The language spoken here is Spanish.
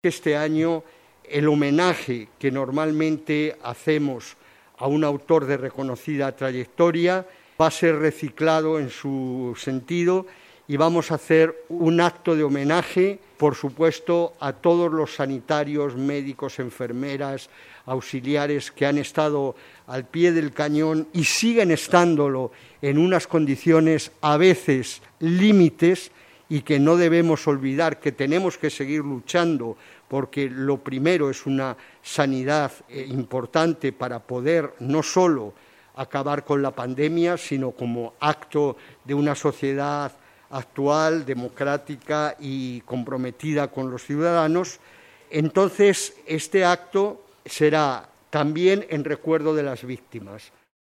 Este año el homenaje que normalmente hacemos a un autor de reconocida trayectoria va a ser reciclado en su sentido y vamos a hacer un acto de homenaje, por supuesto, a todos los sanitarios, médicos, enfermeras, auxiliares que han estado al pie del cañón y siguen estándolo en unas condiciones a veces límites y que no debemos olvidar que tenemos que seguir luchando porque lo primero es una sanidad importante para poder no solo acabar con la pandemia, sino como acto de una sociedad actual, democrática y comprometida con los ciudadanos. Entonces, este acto será también en recuerdo de las víctimas.